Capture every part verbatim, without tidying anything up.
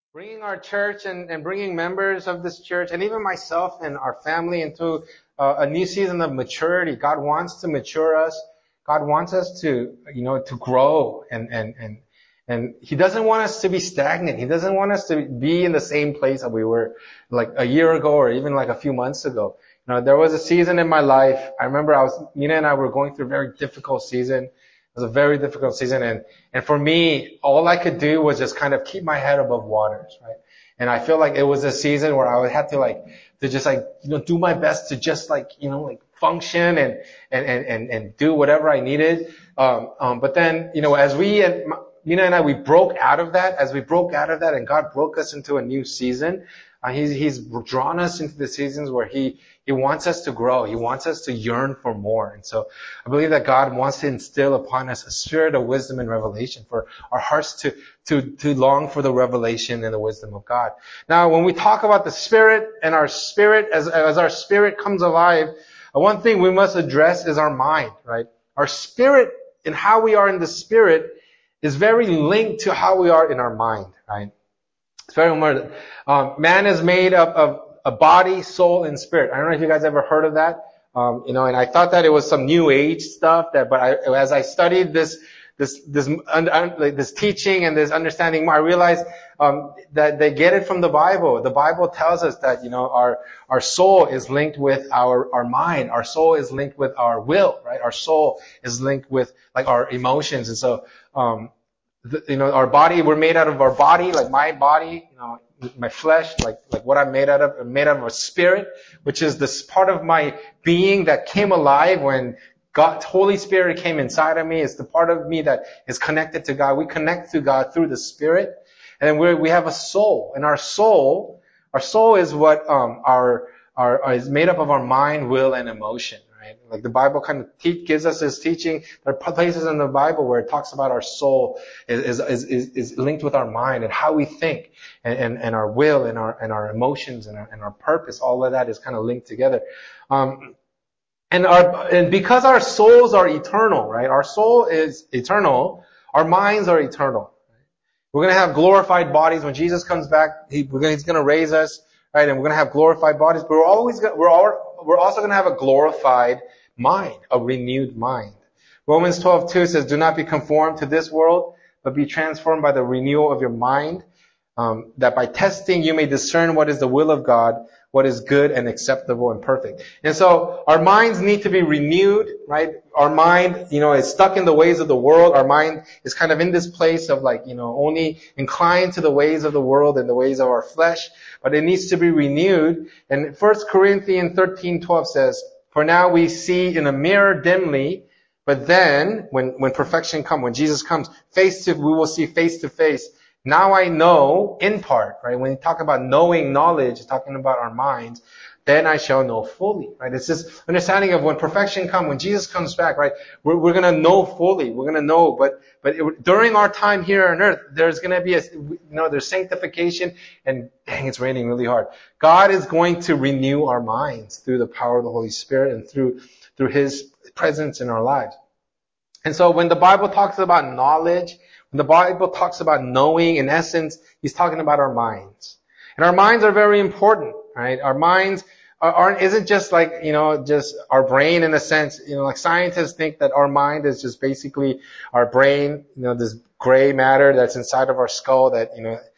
bringing our church and, and bringing members of this church and even myself and our family into uh, a new season of maturity. God wants to mature us. God wants us to, you know, to grow and, and, and, and He doesn't want us to be stagnant. He doesn't want us to be in the same place that we were like a year ago or even like a few months ago. You know, there was a season in my life. I remember I was, Nina and I were going through a very difficult season. It was a very difficult season. And, and for me, all I could do was just kind of keep my head above waters, right? And I feel like it was a season where I would have to like, to just like, you know, do my best to just like, you know, like function and, and, and, and, and do whatever I needed. Um, um, but then, you know, as we, and Nina and I, we broke out of that, as we broke out of that and God broke us into a new season, uh, he's, he's drawn us into the seasons where he, he wants us to grow. He wants us to yearn for more. And so I believe that God wants to instill upon us a spirit of wisdom and revelation for our hearts to, to, to long for the revelation and the wisdom of God. Now, when we talk about the spirit and our spirit, as, as our spirit comes alive, one thing we must address is our mind, right? Our spirit and how we are in the spirit is very linked to how we are in our mind, right? It's very important. Um, man is made up of a body, soul, and spirit. I don't know if you guys ever heard of that. Um, you know, and I thought that it was some new age stuff that, but I, as I studied this, this, this, un, un, like this teaching and this understanding more, I realized, um, that they get it from the Bible. The Bible tells us that, you know, our, our soul is linked with our, our mind. Our soul is linked with our will, right? Our soul is linked with, like, our emotions. And so, um, the, you know, our body, we're made out of our body, like my body, you know, my flesh, like, like what I'm made out of, I'm made out of a spirit, which is this part of my being that came alive when God, Holy Spirit came inside of me. It's the part of me that is connected to God. We connect to God through the Spirit. And we we have a soul. And our soul, our soul is what, um, our, our, is made up of our mind, will, and emotion. Right? Like the Bible kind of te- gives us this teaching. There are places in the Bible where it talks about our soul is, is, is, is linked with our mind and how we think and, and, and our will and our, and our emotions and our, and our purpose. All of that is kind of linked together. Um, and our, and because our souls are eternal, right? Our soul is eternal. Our minds are eternal. We're going to have glorified bodies when Jesus comes back. He, we're gonna, he's going to raise us, right? And we're going to have glorified bodies. But we're always going, we're all, we're also going to have a glorified mind, a renewed mind. Romans twelve two says, "Do not be conformed to this world, but be transformed by the renewal of your mind, um, that by testing you may discern what is the will of God, what is good and acceptable and perfect." And so our minds need to be renewed, right? Our mind, you know, is stuck in the ways of the world. Our mind is kind of in this place of like, you know, only inclined to the ways of the world and the ways of our flesh, but it needs to be renewed. And First Corinthians thirteen twelve says, "For now we see in a mirror dimly, but then when, when perfection comes, when Jesus comes face to, we will see face to face. Now I know in part," right? When you talk about knowing knowledge, talking about our minds, "then I shall know fully," right? It's this understanding of when perfection comes, when Jesus comes back, right? We're, we're gonna know fully. We're gonna know, but, but it, during our time here on earth, there's gonna be a, you know, there's sanctification and dang, it's raining really hard. God is going to renew our minds through the power of the Holy Spirit and through, through His presence in our lives. And so when the Bible talks about knowledge, when the Bible talks about knowing, in essence, He's talking about our minds. And our minds are very important, right? Our minds are, aren't, isn't just like, you know, just our brain in a sense. You know, like scientists think that our mind is just basically our brain, you know, this gray matter that's inside of our skull that, you know,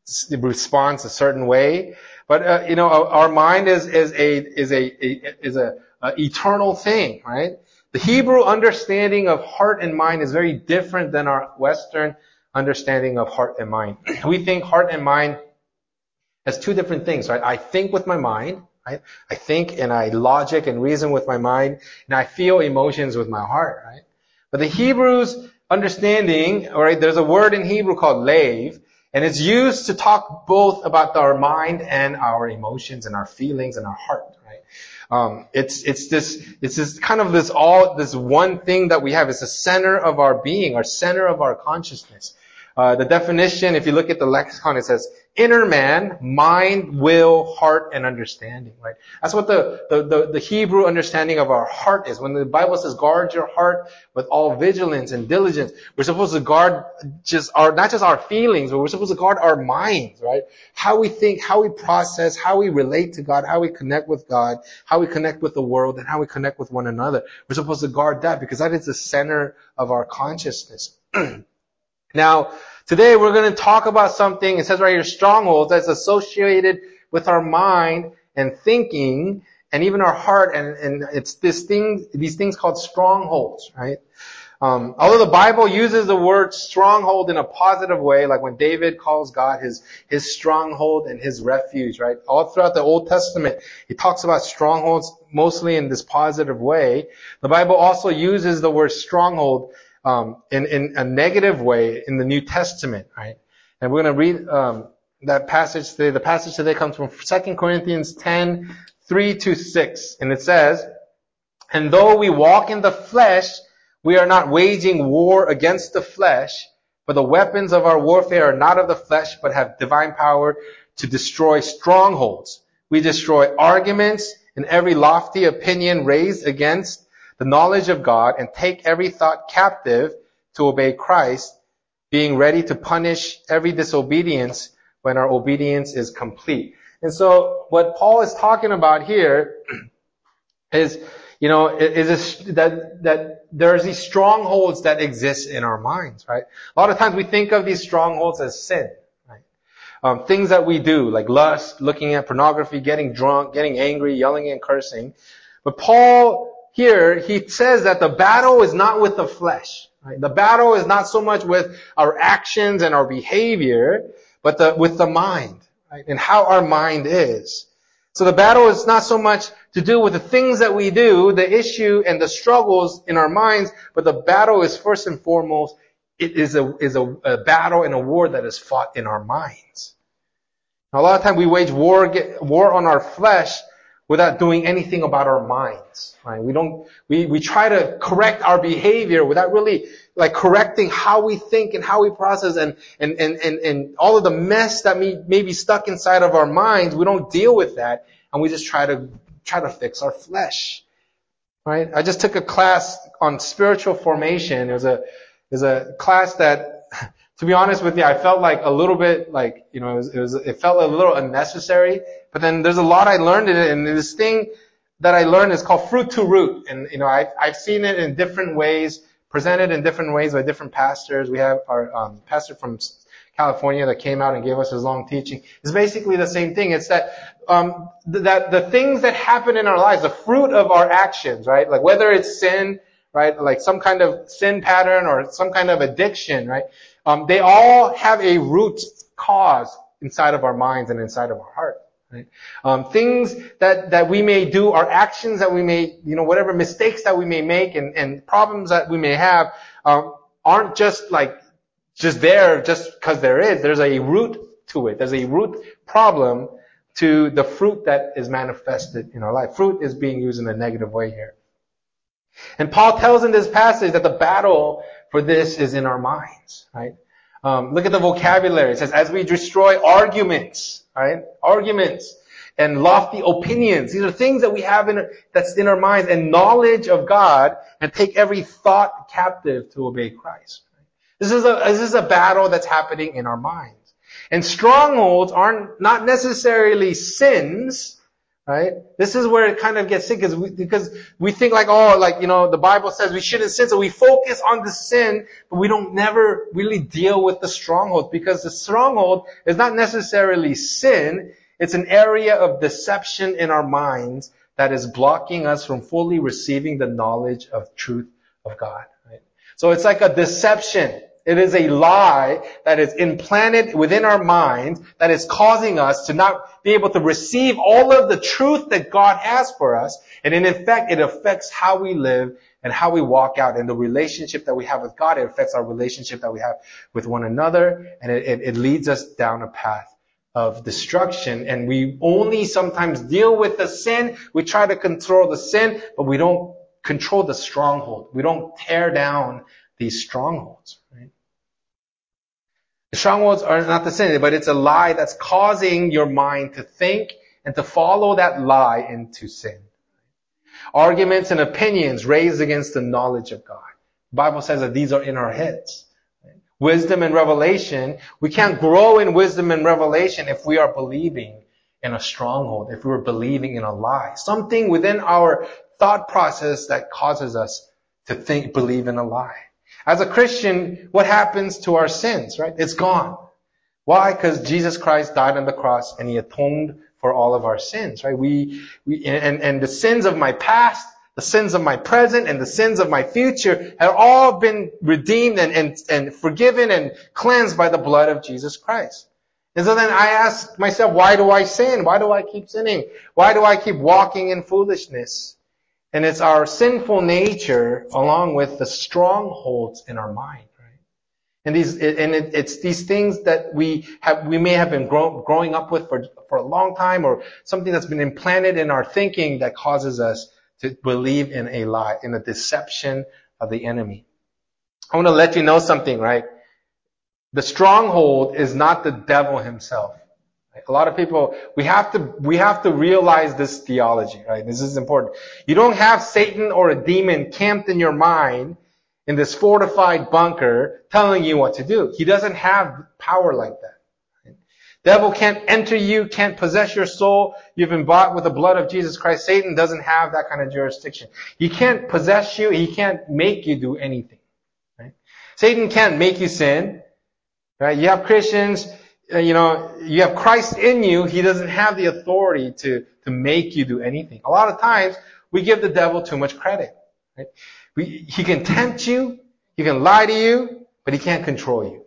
responds a certain way. But, uh, you know, our, our mind is, is a, is a, a is a, a eternal thing, right? The Hebrew understanding of heart and mind is very different than our Western understanding of heart and mind. We think heart and mind as two different things, right? I think with my mind, right? I think and I logic and reason with my mind, and I feel emotions with my heart, right? But the Hebrew's understanding, alright, there's a word in Hebrew called lave, and it's used to talk both about our mind and our emotions and our feelings and our heart, right? Um, it's, it's this, it's this kind of this all, this one thing that we have. It's the center of our being, our center of our consciousness. Uh, the definition, if you look at the lexicon, it says inner man, mind, will, heart, and understanding, right? That's what the, the, the, the Hebrew understanding of our heart is. When the Bible says guard your heart with all vigilance and diligence, we're supposed to guard just our, not just our feelings, but we're supposed to guard our minds, right? How we think, how we process, how we relate to God, how we connect with God, how we connect with the world, and how we connect with one another. We're supposed to guard that because that is the center of our consciousness. Now, today we're going to talk about something, it says right here, strongholds, that's associated with our mind and thinking and even our heart, and, and it's this thing, these things called strongholds, right? Um, although the Bible uses the word stronghold in a positive way, like when David calls God his, his stronghold and his refuge, right? All throughout the Old Testament, he talks about strongholds mostly in this positive way. The Bible also uses the word stronghold Um, in, in a negative way in the New Testament, right? And we're going to read um, that passage today. The passage today comes from Second Corinthians ten, three to six. And it says, and though we walk in the flesh, we are not waging war against the flesh, but the weapons of our warfare are not of the flesh, but have divine power to destroy strongholds. We destroy arguments and every lofty opinion raised against the knowledge of God, and take every thought captive to obey Christ, being ready to punish every disobedience when our obedience is complete. And so what Paul is talking about here is, you know, is a, that, that there's these strongholds that exist in our minds, right? A lot of times we think of these strongholds as sin, right? Um, things that we do, like lust, looking at pornography, getting drunk, getting angry, yelling and cursing. But Paul here, he says that the battle is not with the flesh. Right? The battle is not so much with our actions and our behavior, but the, with the mind, right? And how our mind is. So the battle is not so much to do with the things that we do, the issue and the struggles in our minds, but the battle is first and foremost, it is a, is a, a battle and a war that is fought in our minds. Now, a lot of times we wage war, get, war on our flesh without doing anything about our minds, right? We don't, we, we try to correct our behavior without really, like, correcting how we think and how we process and, and, and, and, and all of the mess that may, may be stuck inside of our minds. We don't deal with that, and we just try to, try to fix our flesh, right? I just took a class on spiritual formation. It was a, it was a class that, to be honest with you, I felt like a little bit like, you know, it was, it was, it felt a little unnecessary, but then there's a lot I learned in it, and this thing that I learned is called fruit to root. And, you know, I've, I've seen it in different ways, presented in different ways by different pastors. We have our, um, pastor from California that came out and gave us his long teaching. It's basically the same thing. It's that, um, th- that the things that happen in our lives, the fruit of our actions, right? Like whether it's sin, right? Like some kind of sin pattern or some kind of addiction, right? Um, they all have a root cause inside of our minds and inside of our heart. Right? Um, things that, that we may do, our actions that we may, you know, whatever mistakes that we may make and, and problems that we may have, um, aren't just like, just there just because there is. There's a root to it. There's a root problem to the fruit that is manifested in our life. Fruit is being used in a negative way here. And Paul tells in this passage that the battle for this is in our minds, right? Um, look at the vocabulary. It says, as we destroy arguments, right? Arguments and lofty opinions. These are things that we have in, that's in our minds, and knowledge of God, and take every thought captive to obey Christ. Right? This is a, this is a battle that's happening in our minds. And strongholds aren't, not necessarily sins, right? This is where it kind of gets sick, because we, because we think like, oh, like, you know, the Bible says we shouldn't sin, so we focus on the sin, but we don't never really deal with the stronghold, because the stronghold is not necessarily sin. It's an area of deception in our minds that is blocking us from fully receiving the knowledge of truth of God, right? So it's like a deception. It is a lie that is implanted within our minds that is causing us to not be able to receive all of the truth that God has for us. And in effect, it affects how we live and how we walk out, and the relationship that we have with God. It affects our relationship that we have with one another, and it, it, it leads us down a path of destruction. And we only sometimes deal with the sin. We try to control the sin, but we don't control the stronghold. We don't tear down these strongholds, right? Strongholds are not the sin, but it's a lie that's causing your mind to think and to follow that lie into sin. Arguments and opinions raised against the knowledge of God. The Bible says that these are in our heads. Wisdom and revelation. We can't grow in wisdom and revelation if we are believing in a stronghold, if we are believing in a lie. Something within our thought process that causes us to think, believe in a lie. As a Christian, what happens to our sins, right? It's gone. Why? Because Jesus Christ died on the cross and He atoned for all of our sins, right? We, we, and, and the sins of my past, the sins of my present, and the sins of my future have all been redeemed and, and, and forgiven and cleansed by the blood of Jesus Christ. And so then I ask myself, why do I sin? Why do I keep sinning? Why do I keep walking in foolishness? And it's our sinful nature along with the strongholds in our mind, right? And these, and it, it's these things that we have, we may have been grow, growing up with for, for a long time, or something that's been implanted in our thinking that causes us to believe in a lie, in a deception of the enemy. I want to let you know something, right? The stronghold is not the devil himself. A lot of people, we have to, we have to realize this theology, right? This is important. You don't have Satan or a demon camped in your mind in this fortified bunker telling you what to do. He doesn't have power like that. Devil can't enter you, can't possess your soul. You've been bought with the blood of Jesus Christ. Satan doesn't have that kind of jurisdiction. He can't possess you. He can't make you do anything, right? Satan can't make you sin, right? You have Christians, you know, you have Christ in you. He doesn't have the authority to, to make you do anything. A lot of times, we give the devil too much credit, right? We, he can tempt you, he can lie to you, but he can't control you.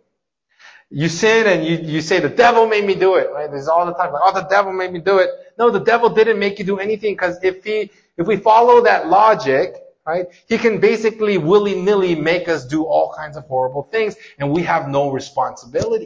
You sin and you, you say, the devil made me do it, right? This is all the time, like, oh, the devil made me do it. No, the devil didn't make you do anything, because if he, if we follow that logic, right, he can basically willy-nilly make us do all kinds of horrible things, and we have no responsibility.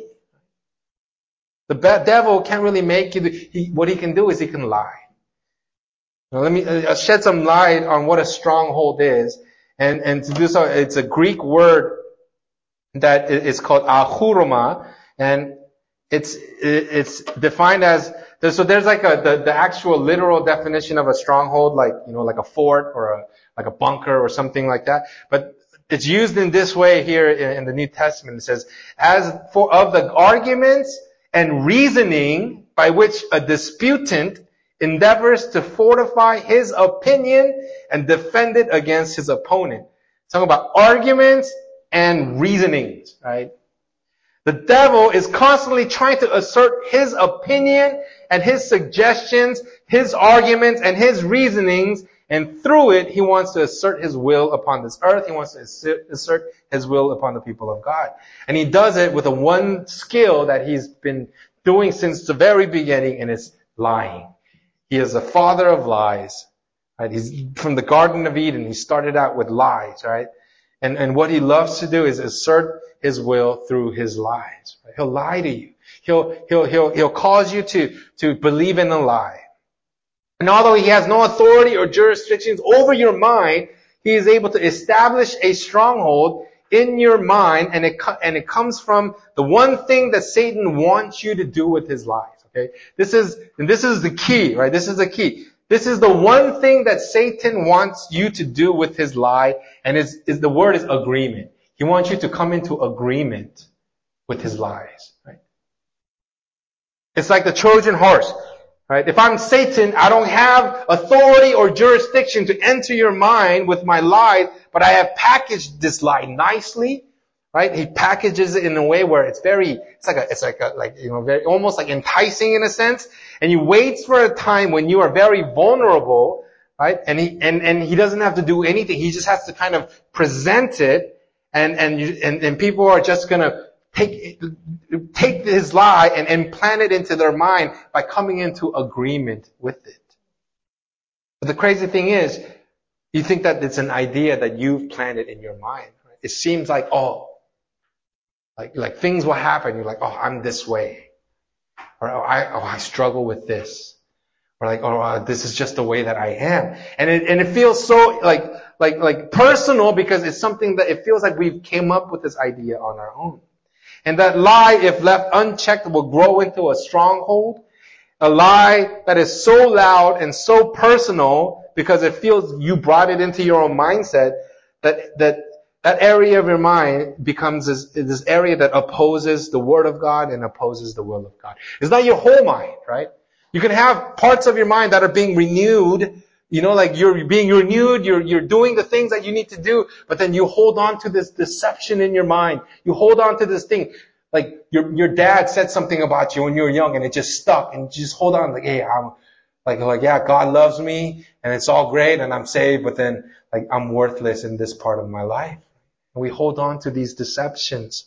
The bad devil can't really make you do, he, what he can do is he can lie. Now let me uh, shed some light on what a stronghold is. And, and to do so, it's a Greek word that is called ahuroma, and it's, it's defined as, so there's like a, the, the actual literal definition of a stronghold, like, you know, like a fort or a, like a bunker or something like that. But it's used in this way here in, in the New Testament. It says, as for, of the arguments and reasoning by which a disputant endeavors to fortify his opinion and defend it against his opponent. Talking about arguments and reasonings, right? The devil is constantly trying to assert his opinion and his suggestions, his arguments and his reasonings, and through it, he wants to assert his will upon this earth. He wants to assert his will upon the people of God. And he does it with a one skill that he's been doing since the very beginning, and it's lying. He is the father of lies, right? He's from the Garden of Eden. He started out with lies, right? And, and what he loves to do is assert his will through his lies. Right? He'll lie to you. He'll, he'll, he'll, he'll cause you to, to believe in a lie. And although he has no authority or jurisdictions over your mind, he is able to establish a stronghold in your mind, and it, and it comes from the one thing that Satan wants you to do with his lies. Okay? This is, and this is the key, right? This is the key. This is the one thing that Satan wants you to do with his lie, and is, is the word is agreement. He wants you to come into agreement with his lies, right? It's like the Trojan horse, right? If I'm Satan, I don't have authority or jurisdiction to enter your mind with my lies, but I have packaged this lie nicely, right? He packages it in a way where it's very, it's like a, it's like a, like, you know, very, almost like enticing in a sense. And he waits for a time when you are very vulnerable, right? And he, and, and he doesn't have to do anything. He just has to kind of present it, and, and you, and, and people are just gonna take, take his lie and implant it into their mind by coming into agreement with it. But the crazy thing is, you think that it's an idea that you've planted in your mind, right? It seems like, oh, Like, like things will happen. You're like, oh, I'm this way. Or, oh, I, oh, I struggle with this. Or like, oh, uh, this is just the way that I am. And it, and it feels so, like, like, like personal, because it's something that it feels like we've came up with this idea on our own. And that lie, if left unchecked, will grow into a stronghold. A lie that is so loud and so personal because it feels you brought it into your own mindset that, that, that area of your mind becomes this, this area that opposes the Word of God and opposes the will of God. It's not your whole mind, right? You can have parts of your mind that are being renewed, you know, like you're being renewed, you're, you're doing the things that you need to do, but then you hold on to this deception in your mind. You hold on to this thing. Like your, your dad said something about you when you were young and it just stuck and you just hold on like, hey, I'm like, like, yeah, God loves me and it's all great and I'm saved, but then like I'm worthless in this part of my life. And we hold on to these deceptions.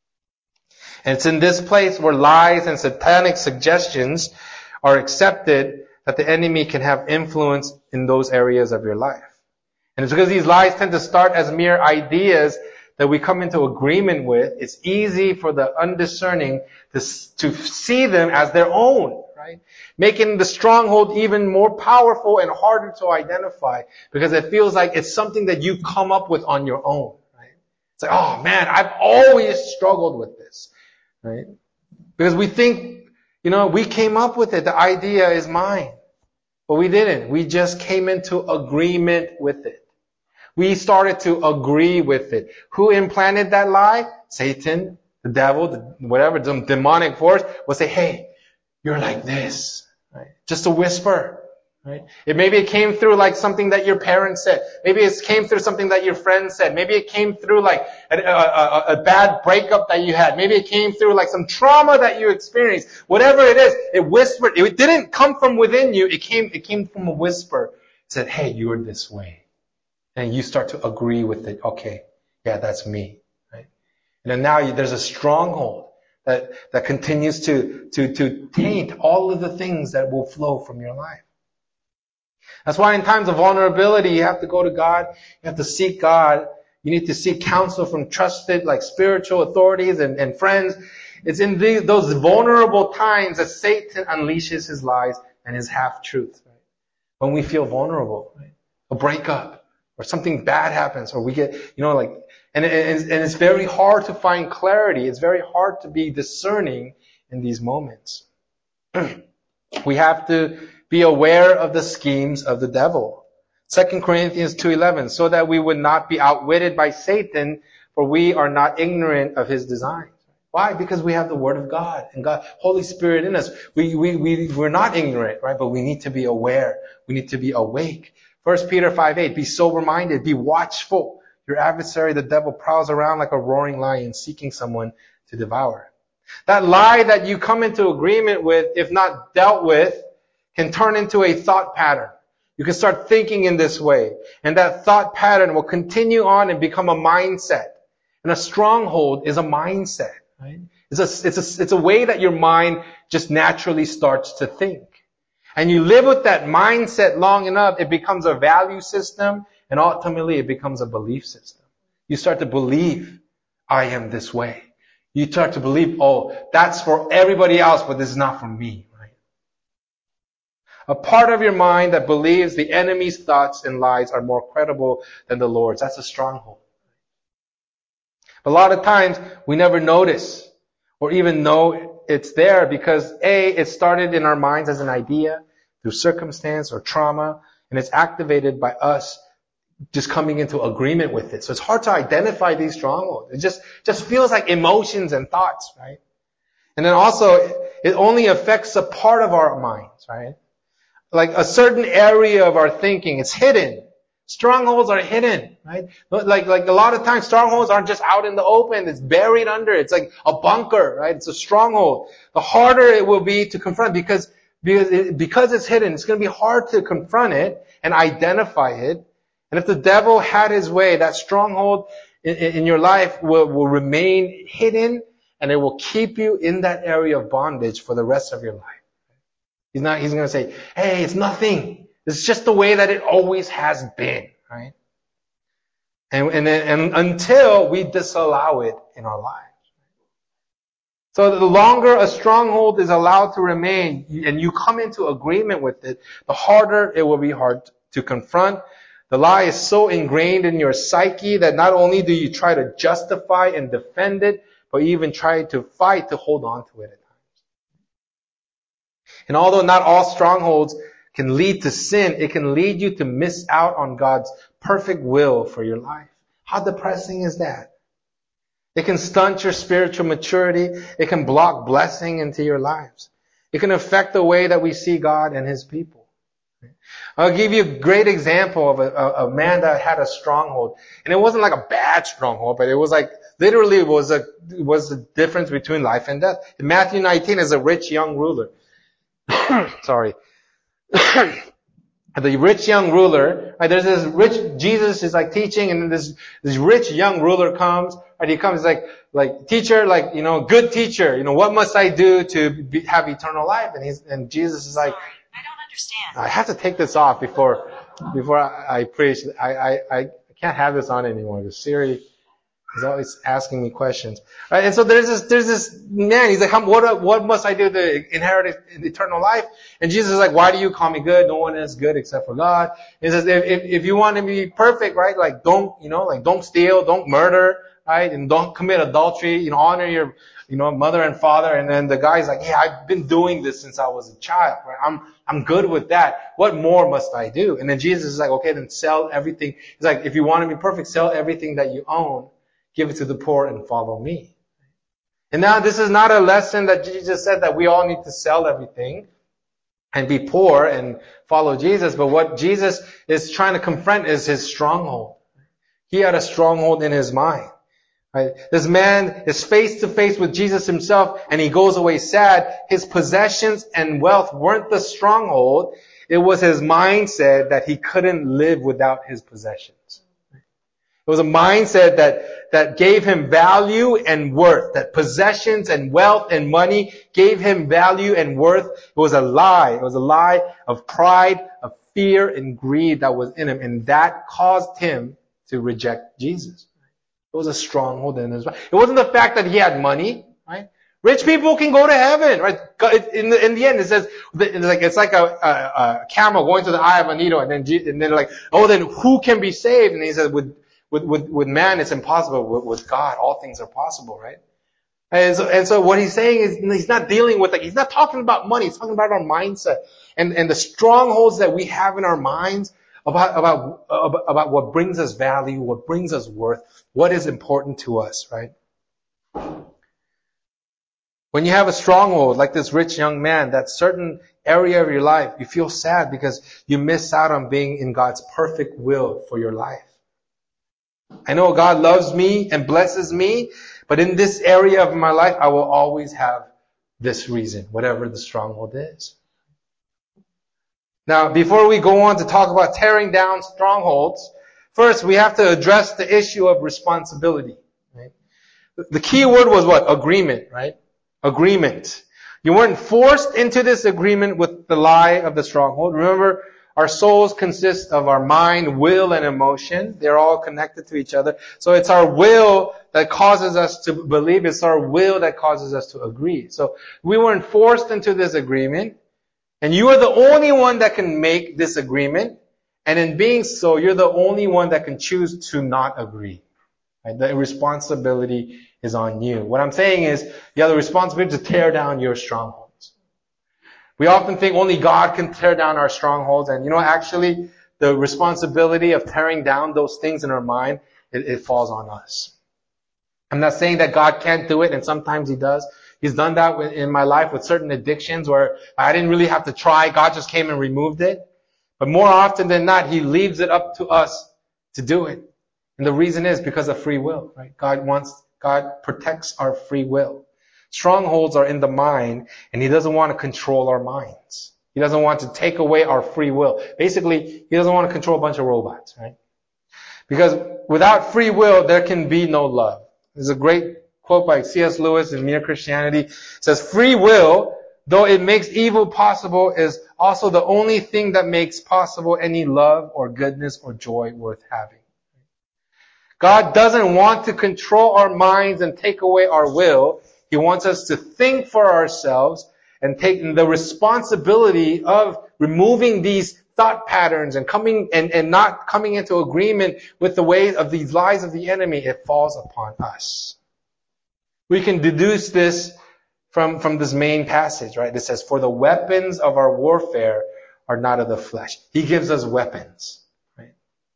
And it's in this place where lies and satanic suggestions are accepted that the enemy can have influence in those areas of your life. And it's because these lies tend to start as mere ideas that we come into agreement with. It's easy for the undiscerning to, to see them as their own, right? Making the stronghold even more powerful and harder to identify because it feels like it's something that you've come up with on your own, right? It's like, oh man, I've always struggled with this, right? Because we think, you know, we came up with it. The idea is mine. But we didn't. We just came into agreement with it. We started to agree with it. Who implanted that lie? Satan, the devil, the, whatever, some demonic force will say, hey, you're like this, right? Just a whisper, right? It maybe it came through like something that your parents said. Maybe it came through something that your friends said. Maybe it came through like a, a, a, a bad breakup that you had. Maybe it came through like some trauma that you experienced. Whatever it is, it whispered. It didn't come from within you. It came, it came from a whisper. It said, hey, you're this way. And you start to agree with it. Okay, yeah, that's me, right? And then now you, there's a stronghold that, that continues to, to, to taint all of the things that will flow from your life. That's why in times of vulnerability, you have to go to God. You have to seek God. You need to seek counsel from trusted, like spiritual authorities and, and friends. It's in these, those vulnerable times that Satan unleashes his lies and his half-truths, right? When we feel vulnerable, right? A breakup. Or something bad happens, or we get, you know, like, and, and, and it's very hard to find clarity. It's very hard to be discerning in these moments. We have to be aware of the schemes of the devil. Second Corinthians two eleven, so that we would not be outwitted by Satan, for we are not ignorant of his designs. Why? Because we have the Word of God and God, Holy Spirit in us. We, we, we, we're not ignorant, right? But we need to be aware. We need to be awake. First Peter five eight, be sober-minded, be watchful. Your adversary, the devil, prowls around like a roaring lion seeking someone to devour. That lie that you come into agreement with, if not dealt with, can turn into a thought pattern. You can start thinking in this way. And that thought pattern will continue on and become a mindset. And a stronghold is a mindset, right? It's a, it's a, it's a way that your mind just naturally starts to think. And you live with that mindset long enough, it becomes a value system, and ultimately it becomes a belief system. You start to believe, I am this way. You start to believe, oh, that's for everybody else, but this is not for me, right? A part of your mind that believes the enemy's thoughts and lies are more credible than the Lord's. That's a stronghold. But a lot of times, we never notice or even know it's there because A, it started in our minds as an idea through circumstance or trauma, and it's activated by us just coming into agreement with it. So it's hard to identify these strongholds. It just, just feels like emotions and thoughts, right? And then also, it only affects a part of our minds, right? Like a certain area of our thinking, it's hidden. Strongholds are hidden, right? Like, like a lot of times strongholds aren't just out in the open. It's buried under. It's like a bunker, right? It's a stronghold. The harder it will be to confront because, because, it, because it's hidden, it's going to be hard to confront it and identify it. And if the devil had his way, that stronghold in, in your life will, will remain hidden and it will keep you in that area of bondage for the rest of your life. He's not, he's going to say, hey, it's nothing. It's just the way that it always has been, right? And, and, and until we disallow it in our lives. So the longer a stronghold is allowed to remain and you come into agreement with it, the harder it will be hard to confront. The lie is so ingrained in your psyche that not only do you try to justify and defend it, but even try to fight to hold on to it at times. And although not all strongholds can lead to sin, it can lead you to miss out on God's perfect will for your life. How depressing is that? It can stunt your spiritual maturity. It can block blessing into your lives. It can affect the way that we see God and His people. I'll give you a great example of a, a, a man that had a stronghold. And it wasn't like a bad stronghold, but it was like, literally it was a, it was the difference between life and death. In Matthew nineteen is a rich young ruler. Sorry. The rich young ruler, right, there's this rich, Jesus is like teaching, and then this, this rich young ruler comes, and he comes like, like, teacher, like, you know, good teacher, you know, what must I do to be, have eternal life? And he's, and Jesus is like, Sorry, I don't understand. I have to take this off before, before I, I preach. I, I, I can't have this on anymore, because Siri is always asking me questions. Right? And so there's this, there's this man, he's like, what, what must I do to inherit eternal life? And Jesus is like, why do you call me good? No one is good except for God. He says, if, if, if you want to be perfect, right, like don't, you know, like don't steal, don't murder, right, and don't commit adultery, you know, honor your, you know, mother and father. And then the guy's like, yeah, I've been doing this since I was a child, right? I'm, I'm good with that. What more must I do? And then Jesus is like, okay, then sell everything. He's like, if you want to be perfect, sell everything that you own. Give it to the poor and follow me. And now this is not a lesson that Jesus said that we all need to sell everything and be poor and follow Jesus. But what Jesus is trying to confront is his stronghold. He had a stronghold in his mind. Right? This man is face to face with Jesus himself, and he goes away sad. His possessions and wealth weren't the stronghold. It was his mindset that he couldn't live without his possessions. It was a mindset that, that gave him value and worth, that possessions and wealth and money gave him value and worth. It was a lie. It was a lie of pride, of fear and greed that was in him. And that caused him to reject Jesus. It was a stronghold in his life. It wasn't the fact that he had money, right? Rich people can go to heaven, right? In the, in the end, it says, it's like, it's like a, a, a camel going to the eye of a needle, and then, and then like, oh, then who can be saved? And he says, with, With, with, with man, it's impossible. With, with God, all things are possible, right? And so, and so what he's saying is, he's not dealing with, like, he's not talking about money. He's talking about our mindset and, and the strongholds that we have in our minds about, about, about, about what brings us value, what brings us worth, what is important to us, right? When you have a stronghold, like this rich young man, that certain area of your life, you feel sad because you miss out on being in God's perfect will for your life. I know God loves me and blesses me, but in this area of my life, I will always have this reason, whatever the stronghold is. Now, before we go on to talk about tearing down strongholds, first we have to address the issue of responsibility. Right? The key word was what? Agreement, right? Agreement. You weren't forced into this agreement with the lie of the stronghold. Remember, our souls consist of our mind, will, and emotion. They're all connected to each other. So it's our will that causes us to believe. It's our will that causes us to agree. So we weren't forced into this agreement. And you are the only one that can make this agreement. And in being so, you're the only one that can choose to not agree. Right? The responsibility is on you. What I'm saying is, you have the responsibility to tear down your strongholds. We often think only God can tear down our strongholds. And you know, actually, the responsibility of tearing down those things in our mind, it, it falls on us. I'm not saying that God can't do it, and sometimes He does. He's done that in my life with certain addictions where I didn't really have to try. God just came and removed it. But more often than not, He leaves it up to us to do it. And the reason is because of free will, right? God wants, God protects our free will. Strongholds are in the mind, and He doesn't want to control our minds. He doesn't want to take away our free will. Basically, He doesn't want to control a bunch of robots, right? Because without free will, there can be no love. There's a great quote by C S Lewis in Mere Christianity. It says, free will, though it makes evil possible, is also the only thing that makes possible any love or goodness or joy worth having. God doesn't want to control our minds and take away our will. He wants us to think for ourselves and take the responsibility of removing these thought patterns and coming and, and not coming into agreement with the ways of these lies of the enemy. It falls upon us. We can deduce this from, from this main passage, right? It says, for the weapons of our warfare are not of the flesh. He gives us weapons, right?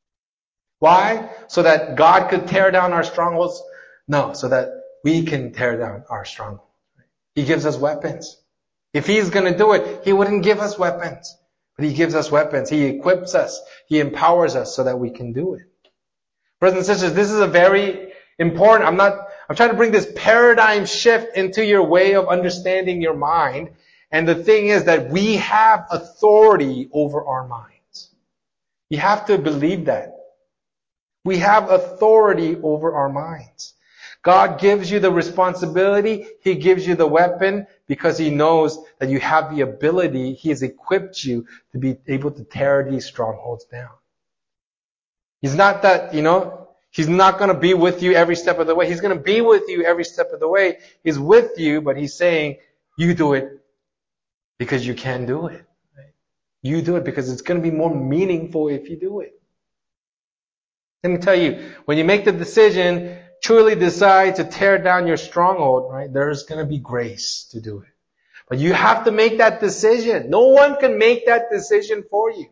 Why? So that God could tear down our strongholds? No, so that we can tear down our strongholds. Right? He gives us weapons. If He's gonna do it, He wouldn't give us weapons. But He gives us weapons. He equips us. He empowers us so that we can do it. Brothers and sisters, this is a very important, I'm not, I'm trying to bring this paradigm shift into your way of understanding your mind. And the thing is that we have authority over our minds. You have to believe that. We have authority over our minds. God gives you the responsibility. He gives you the weapon because He knows that you have the ability. He has equipped you to be able to tear these strongholds down. He's not that, you know, He's not going to be with you every step of the way. He's going to be with you every step of the way. He's with you, but He's saying, you do it because you can do it. Right? You do it because it's going to be more meaningful if you do it. Let me tell you, when you make the decision, truly decide to tear down your stronghold, right, there's going to be grace to do it. But you have to make that decision. No one can make that decision for you.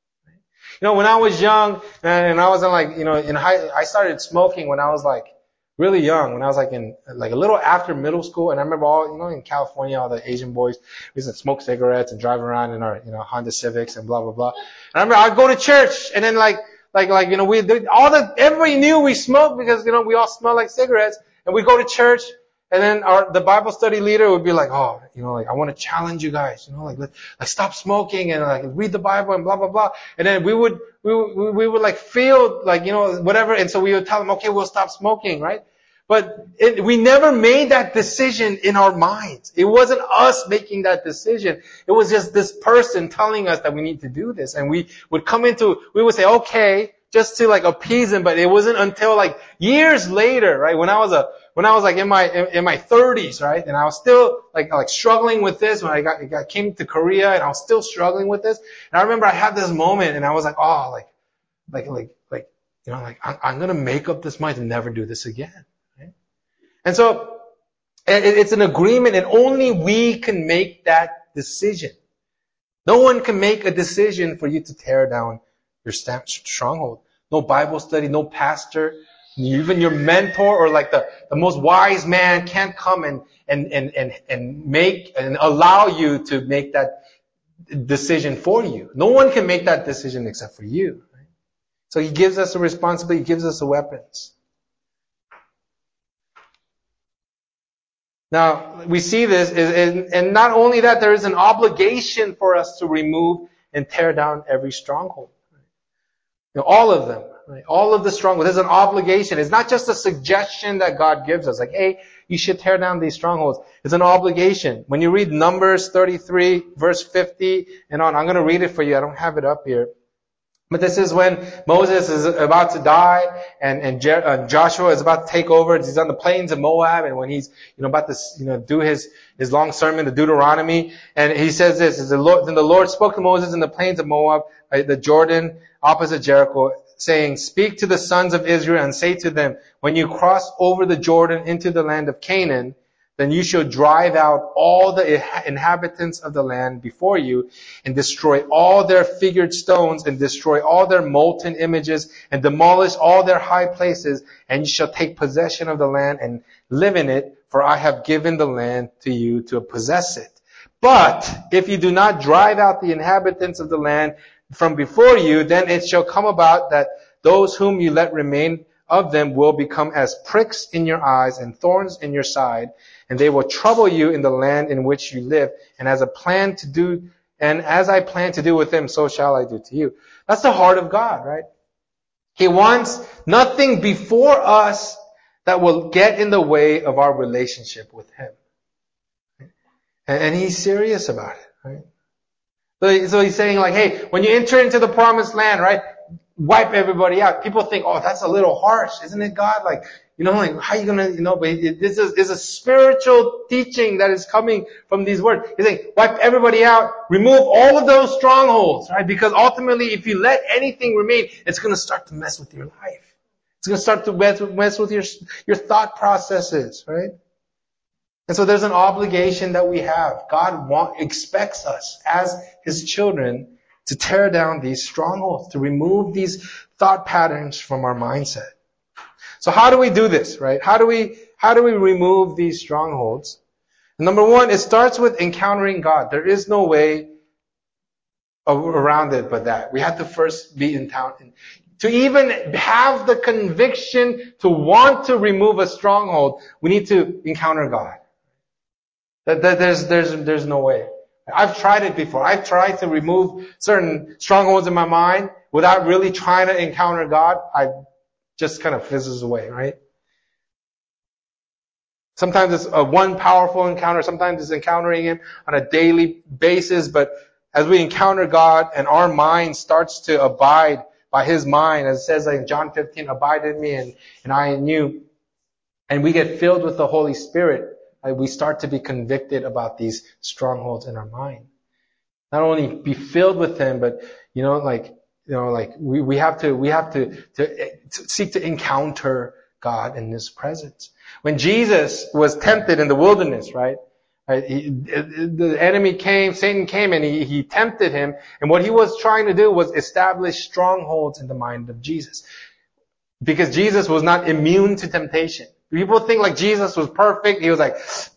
You know, when I was young, and I was in like, you know, in high, I started smoking when I was like really young, when I was like in, like a little after middle school, and I remember all, you know, in California, all the Asian boys, we used to smoke cigarettes and drive around in our, you know, Honda Civics and blah, blah, blah. And I remember I'd go to church, and then like, like, like, you know, we, all the, everybody knew we smoked because, you know, we all smell like cigarettes, and we'd go to church, and then our, the Bible study leader would be like, oh, you know, like, I want to challenge you guys, you know, like, let, like, stop smoking and like, read the Bible and blah, blah, blah. And then we would, we would, we would like feel like, you know, whatever. And so we would tell them, okay, we'll stop smoking, right? But it, we never made that decision in our minds. It wasn't us making that decision. It was just this person telling us that we need to do this. And we would come into, we would say, okay, just to like appease him. But it wasn't until like years later, right? When I was a, when I was like in my, in, in my thirties, right? And I was still like, like struggling with this when I got, I came to Korea and I was still struggling with this. And I remember I had this moment and I was like, oh, like, like, like, like, you know, like, I'm, I'm going to make up this mind to never do this again. Right? And so it, it's an agreement and only we can make that decision. No one can make a decision for you to tear down your stronghold. No Bible study, no pastor, even your mentor or like the, the most wise man can't come and, and, and, and, and make and allow you to make that decision for you. No one can make that decision except for you. Right? So He gives us a responsibility, He gives us the weapons. Now, we see this, and not only that, there is an obligation for us to remove and tear down every stronghold. You know, all of them. Right? All of the strongholds. There's an obligation. It's not just a suggestion that God gives us. Like, hey, you should tear down these strongholds. It's an obligation. When you read Numbers thirty-three, verse fifty and on, I'm going to read it for you. I don't have it up here. But this is when Moses is about to die and, and Je- uh, Joshua is about to take over. He's on the plains of Moab, and when he's, you know, about to, you know, do his, his long sermon, the Deuteronomy, and he says this, is the Lord, then the Lord spoke to Moses in the plains of Moab, uh, the Jordan, opposite Jericho, saying, speak to the sons of Israel and say to them, when you cross over the Jordan into the land of Canaan, then you shall drive out all the inhabitants of the land before you and destroy all their figured stones and destroy all their molten images and demolish all their high places, and you shall take possession of the land and live in it, for I have given the land to you to possess it. But if you do not drive out the inhabitants of the land from before you, then it shall come about that those whom you let remain of them will become as pricks in your eyes and thorns in your side, and they will trouble you in the land in which you live. And as a plan to do, and as I plan to do with them, so shall I do to you. That's the heart of God, right? He wants nothing before us that will get in the way of our relationship with Him. And He's serious about it, right? So, so He's saying like, hey, when you enter into the promised land, right, wipe everybody out. People think, oh, that's a little harsh, isn't it, God? Like, you know, like, how are you gonna, you know, but it, this is, is a spiritual teaching that is coming from these words. He's saying, wipe everybody out, remove all of those strongholds, right? Because ultimately, if you let anything remain, it's gonna start to mess with your life. It's gonna start to mess with, mess with your, your thought processes, right? And so there's an obligation that we have. God want, expects us as His children to tear down these strongholds, to remove these thought patterns from our mindset. So how do we do this, right? How do we, how do we remove these strongholds? Number one, it starts with encountering God. There is no way around it but that. We have to first be in town. To even have the conviction to want to remove a stronghold, we need to encounter God. That, that there's, there's, there's no way. I've tried it before. I've tried to remove certain strongholds in my mind without really trying to encounter God. I just kind of fizzles away, right? Sometimes it's a one powerful encounter. Sometimes it's encountering Him on a daily basis. But as we encounter God and our mind starts to abide by His mind, as it says in John fifteen, abide in me and, and I in you, and we get filled with the Holy Spirit, right, we start to be convicted about these strongholds in our mind. Not only be filled with Him, but, you know, like, you know, like we, we have to, we have to, to, to seek to encounter God in His presence. When Jesus was tempted in the wilderness, right? right he, the enemy came, Satan came and he, he tempted Him. And what he was trying to do was establish strongholds in the mind of Jesus. Because Jesus was not immune to temptation. People think like Jesus was perfect. He was like,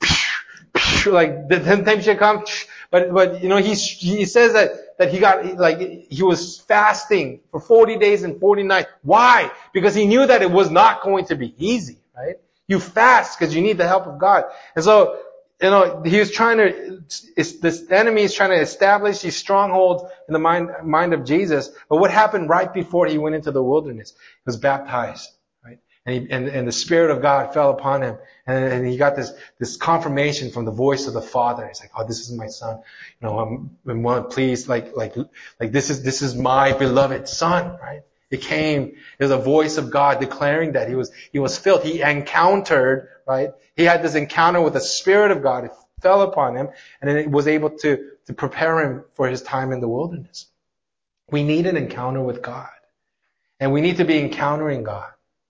like the temptation comes. But, but, you know, he, he says that, that he got, like, he was fasting for forty days and forty nights. Why? Because he knew that it was not going to be easy, right? You fast because you need the help of God. And so, you know, he was trying to, this enemy is trying to establish these strongholds in the mind, mind of Jesus. But what happened right before he went into the wilderness? He was baptized, right? And, he, and, and the Spirit of God fell upon him. And, and he got this, this confirmation from the voice of the Father. He's like, oh, this is my son. You know, I'm, I'm pleased, like, like, like this is, this is my beloved son, right? It came, it was a voice of God declaring that he was, he was filled. He encountered, right? He had this encounter with the Spirit of God. It fell upon him and then it was able to, to prepare him for his time in the wilderness. We need an encounter with God. And we need to be encountering God.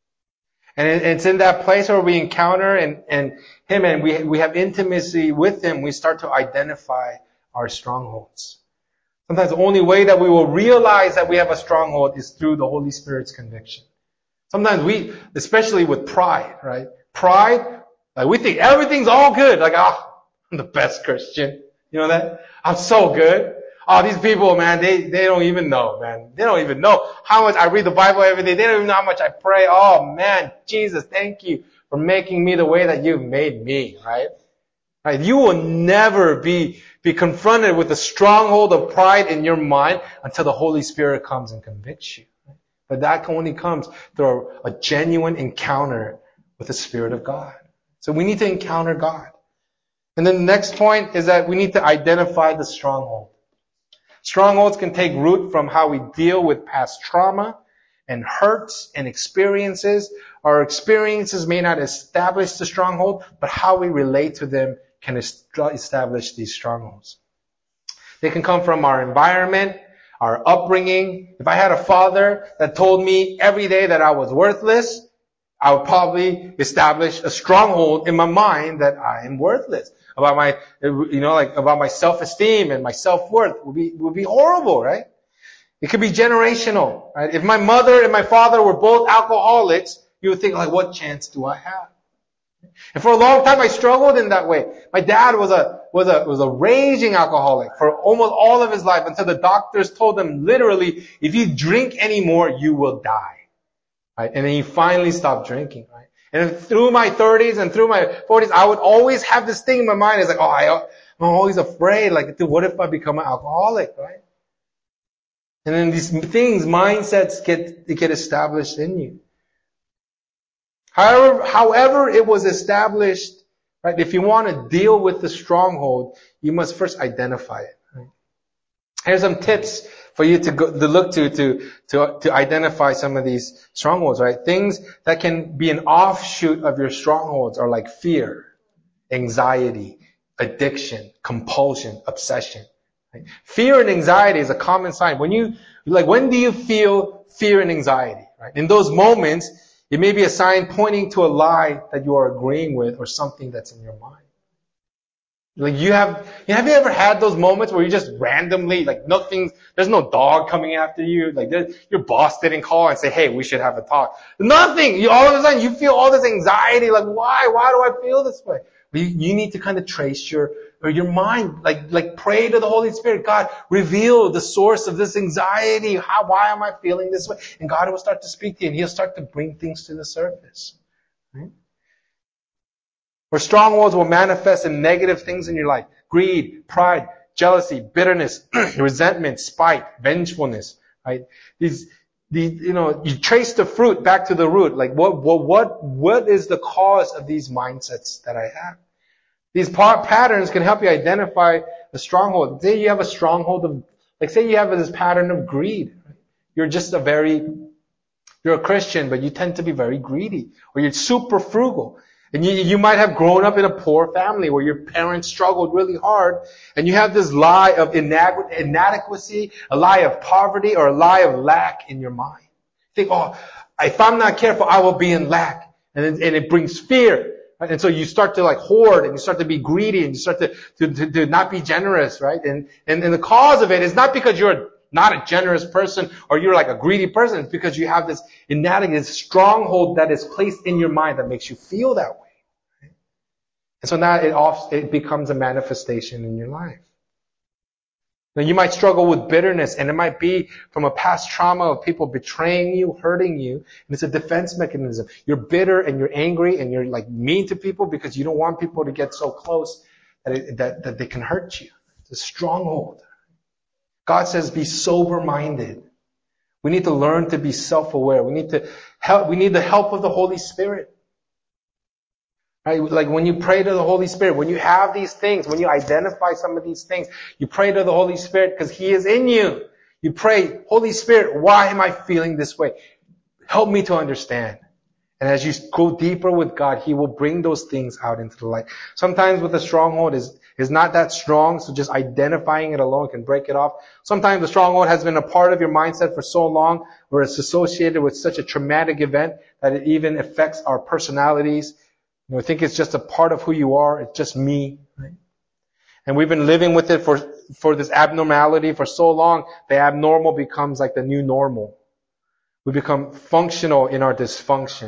And it's in that place where we encounter and, and Him and we, we have intimacy with Him, we start to identify our strongholds. Sometimes the only way that we will realize that we have a stronghold is through the Holy Spirit's conviction. Sometimes we, especially with pride, right? Pride, like we think everything's all good. Like, ah, oh, I'm the best Christian. You know that? I'm so good. Oh, these people, man, they, they don't even know, man. They don't even know how much I read the Bible every day. They don't even know how much I pray. Oh, man, Jesus, thank you for making me the way that you've made me, right? Right? You will never be, be confronted with the stronghold of pride in your mind until the Holy Spirit comes and convicts you. But that only comes through a, a genuine encounter with the Spirit of God. So we need to encounter God. And then the next point is that we need to identify the stronghold. Strongholds can take root from how we deal with past trauma and hurts and experiences. Our experiences may not establish the stronghold, but how we relate to them can establish these strongholds. They can come from our environment, our upbringing. If I had a father that told me every day that I was worthless, I would probably establish a stronghold in my mind that I am worthless. About my, you know, like about my self-esteem and my self-worth would be, would be horrible, right? It could be generational, right? If my mother and my father were both alcoholics, you would think like, what chance do I have? And for a long time I struggled in that way. My dad was a, was a, was a raging alcoholic for almost all of his life until the doctors told him literally, if you drink anymore, you will die. Right? And then he finally stopped drinking, right? And through my thirties and through my forties, I would always have this thing in my mind. It's like, oh, I, I'm always afraid. Like, dude, what if I become an alcoholic, right? And then these things, mindsets get, they get established in you. However, however it was established, right? If you want to deal with the stronghold, you must first identify it. Right? Here's some tips for you to go, to look to, to, to, to identify some of these strongholds, right? Things that can be an offshoot of your strongholds are like fear, anxiety, addiction, compulsion, obsession. Right? Fear and anxiety is a common sign. When you, like, when do you feel fear and anxiety, right? In those moments, it may be a sign pointing to a lie that you are agreeing with or something that's in your mind. Like you have, have you ever had those moments where you just randomly, like nothing, there's no dog coming after you, like your boss didn't call and say, hey, we should have a talk. Nothing. You, all of a sudden you feel all this anxiety, like why, why do I feel this way? Well, you, you need to kind of trace your, or your mind, like, like pray to the Holy Spirit. God, reveal the source of this anxiety. How, why am I feeling this way? And God will start to speak to you and He'll start to bring things to the surface. Right? Or strongholds will manifest in negative things in your life. Greed, pride, jealousy, bitterness, resentment, spite, vengefulness, right? These, these, you know, you trace the fruit back to the root. Like what, what, what, what is the cause of these mindsets that I have? These patterns can help you identify the stronghold. Say you have a stronghold of, like say you have this pattern of greed. You're just a very, you're a Christian, but you tend to be very greedy. Or you're super frugal. And you, you might have grown up in a poor family where your parents struggled really hard, and you have this lie of inadequacy, a lie of poverty, or a lie of lack in your mind. You think, oh, if I'm not careful, I will be in lack. And it, and it brings fear. Right? And so you start to like hoard, and you start to be greedy, and you start to, to, to, to not be generous, right? And, and, and the cause of it is not because you're not a generous person or you're like a greedy person. It's because you have this inadequate, this stronghold that is placed in your mind that makes you feel that way. And so now it off, it becomes a manifestation in your life. Now you might struggle with bitterness, and it might be from a past trauma of people betraying you, hurting you, and it's a defense mechanism. You're bitter and you're angry and you're like mean to people because you don't want people to get so close that it, that, that they can hurt you. It's a stronghold. God says be sober-minded. We need to learn to be self-aware. We need to help, we need the help of the Holy Spirit. Right? Like when you pray to the Holy Spirit, when you have these things, when you identify some of these things, you pray to the Holy Spirit because He is in you. You pray, Holy Spirit, why am I feeling this way? Help me to understand. And as you go deeper with God, He will bring those things out into the light. Sometimes with the stronghold is, is not that strong, so just identifying it alone can break it off. Sometimes the stronghold has been a part of your mindset for so long, or it's associated with such a traumatic event that it even affects our personalities. You know, I think it's just a part of who you are. It's just me, right? And we've been living with it for, for this abnormality for so long. The abnormal becomes like the new normal. We become functional in our dysfunction.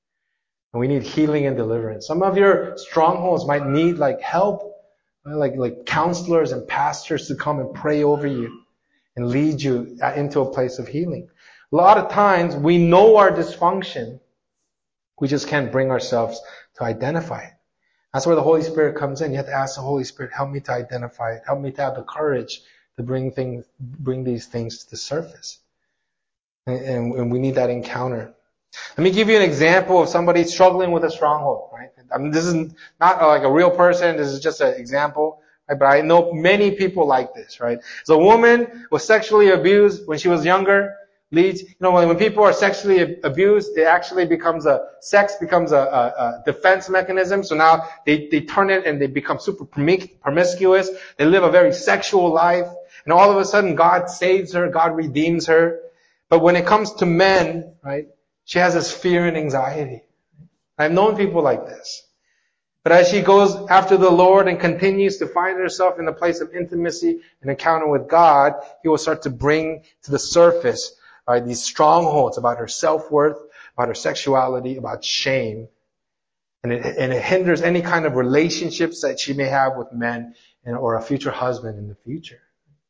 And we need healing and deliverance. Some of your strongholds might need like help, like, like counselors and pastors to come and pray over you and lead you into a place of healing. A lot of times we know our dysfunction. We just can't bring ourselves to identify it. That's where the Holy Spirit comes in. You have to ask the Holy Spirit, help me to identify it. Help me to have the courage to bring things, bring these things to the surface. And, and, and we need that encounter. Let me give you an example of somebody struggling with a stronghold, right? I mean, this is not like a real person. This is just an example, right? But I know many people like this, right? So a woman was sexually abused when she was younger. Leads, you know, when, when people are sexually abused, it actually becomes a, sex becomes a, a, a defense mechanism. So now they, they turn it and they become super promiscuous. They live a very sexual life. And all of a sudden God saves her, God redeems her. But when it comes to men, right, she has this fear and anxiety. I've known people like this. But as she goes after the Lord and continues to find herself in a place of intimacy and encounter with God, He will start to bring to the surface Right, these strongholds about her self-worth, about her sexuality, about shame. And it, and it hinders any kind of relationships that she may have with men and, or a future husband in the future.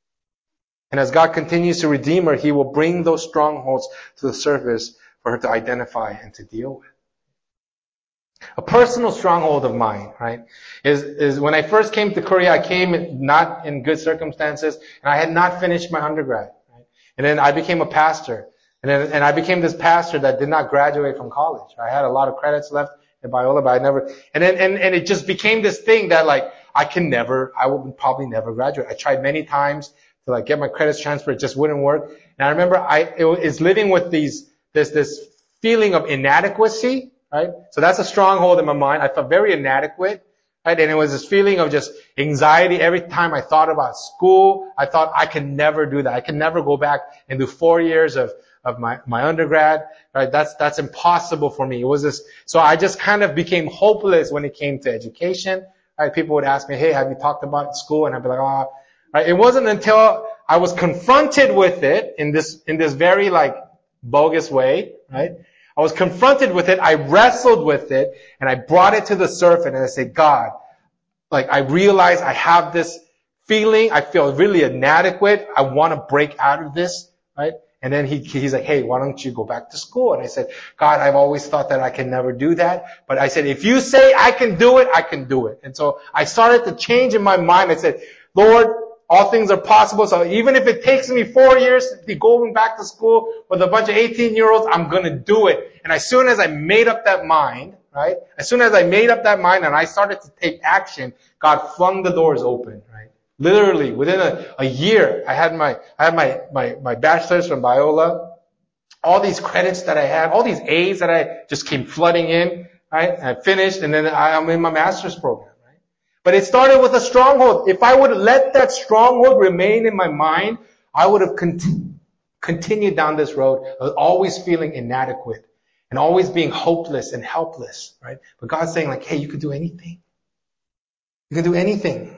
And as God continues to redeem her, He will bring those strongholds to the surface for her to identify and to deal with. A personal stronghold of mine, right, is, is when I first came to Korea, I came not in good circumstances, and I had not finished my undergrad. And then I became a pastor. And then, and I became this pastor that did not graduate from college. I had a lot of credits left in Biola, but I never, and then, and, and it just became this thing that like, I can never, I will probably never graduate. I tried many times to like get my credits transferred. It just wouldn't work. And I remember I, it was living with these, this, this feeling of inadequacy, right? So that's a stronghold in my mind. I felt very inadequate. Right? And it was this feeling of just anxiety every time I thought about school. I thought I can never do that. I can never go back and do four years of, of my, my undergrad. Right? That's, that's impossible for me. It was this, so I just kind of became hopeless when it came to education. Right? People would ask me, hey, have you talked about it in school? And I'd be like, oh, right? It wasn't until I was confronted with it in this, in this very like bogus way, right? I was confronted with it. I wrestled with it and I brought it to the surface and I said, God, like I realize I have this feeling. I feel really inadequate. I want to break out of this, right? And then he, he's like, hey, why don't you go back to school? And I said, God, I've always thought that I can never do that. But I said, if you say I can do it, I can do it. And so I started to change in my mind. I said, Lord, all things are possible. So even if it takes me four years to be going back to school with a bunch of eighteen year olds, I'm going to do it. And as soon as I made up that mind, right? As soon as I made up that mind and I started to take action, God flung the doors open, right? Literally, within a, a year, I had my, I had my, my, my bachelor's from Biola. All these credits that I had, all these A's that I just came flooding in, right? I finished and then I, I'm in my master's program, right? But it started with a stronghold. If I would have let that stronghold remain in my mind, I would have cont- continued down this road of always feeling inadequate and always being hopeless and helpless, right? But God's saying like, hey, you can do anything. You can do anything.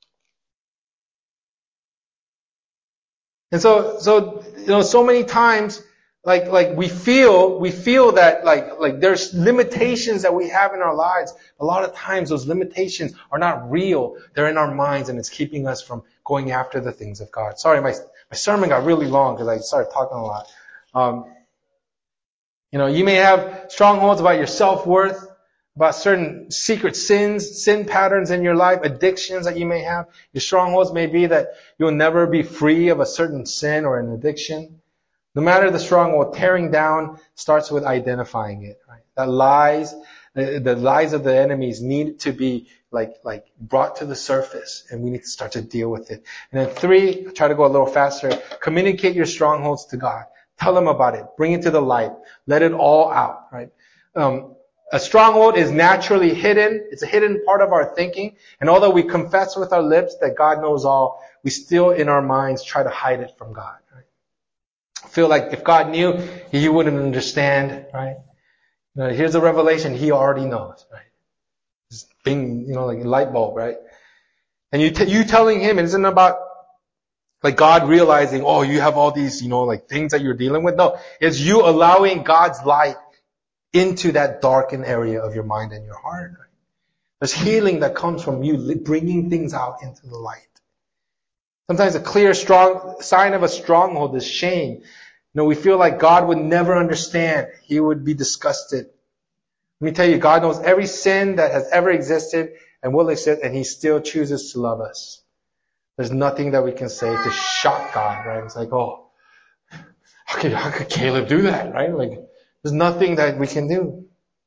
And so, so, you know, so many times, like, like we feel, we feel that like, like there's limitations that we have in our lives. A lot of times those limitations are not real. They're in our minds and it's keeping us from going after the things of God. Sorry, my, my sermon got really long because I started talking a lot. Um, you know, you may have strongholds about your self-worth, about certain secret sins, sin patterns in your life, addictions that you may have. Your strongholds may be that you'll never be free of a certain sin or an addiction. No matter the stronghold, tearing down starts with identifying it, right? That lies, the, the lies of the enemies need to be like, like brought to the surface and we need to start to deal with it. And then three, try to go a little faster, communicate your strongholds to God. Tell him about it. Bring it to the light. Let it all out, right? Um, A stronghold is naturally hidden. It's a hidden part of our thinking. And although we confess with our lips that God knows all, we still in our minds try to hide it from God. Right? I feel like if God knew, He wouldn't understand, right? You know, here's a revelation He already knows, right? Just being, you know, like a light bulb, right? And you, t- you telling Him, it isn't about like God realizing, oh, you have all these, you know, like things that you're dealing with. No, it's you allowing God's light into that darkened area of your mind and your heart. Right? There's healing that comes from you bringing things out into the light. Sometimes a clear, strong sign of a stronghold is shame. You know, we feel like God would never understand. He would be disgusted. Let me tell you, God knows every sin that has ever existed and will exist, and He still chooses to love us. There's nothing that we can say to shock God, right? It's like, oh, how could, how could Caleb do that, right? Like, there's nothing that we can do.